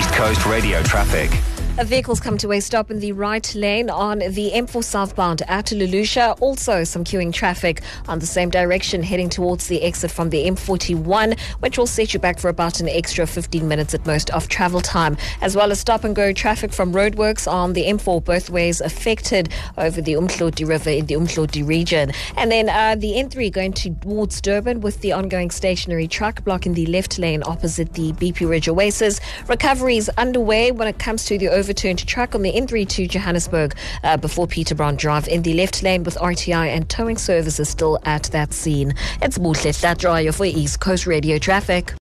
East Coast radio traffic. Vehicles come to a stop in the right lane on the M4 southbound at Lulusha. Also some queuing traffic on the same direction heading towards the exit from the M41, which will set you back for about an extra 15 minutes at most of travel time, as well as stop and go traffic from roadworks on the M4 both ways affected over the Umhloti River in the Umhloti region. And then the N3 going towards Durban with the ongoing stationary truck blocking the left lane opposite the BP Ridge Oasis. Recovery is underway when it comes to the overturned truck on the N3 to Johannesburg before Peterbron Drive in the left lane with RTI and towing services still at that scene. It's Muhle Flatrayo for East Coast Radio Traffic.